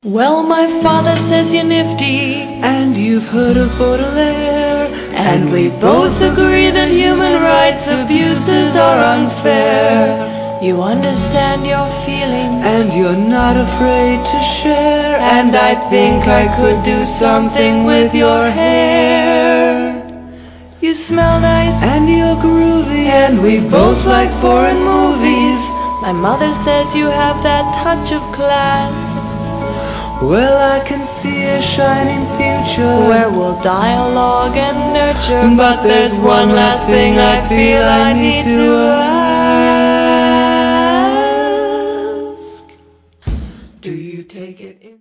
Well, my father says you're nifty, and you've heard of Baudelaire, and we both agree that human rights abuses are unfair. You understand your feelings, and you're not afraid to share, and I think I could do something with your hair. You smell nice, and you're groovy, and we both like foreign movies. My mother says you have that touch of class. Well, I can see a shining future where we'll dialogue and nurture. But there's one last thing I feel I need to ask. Do you take it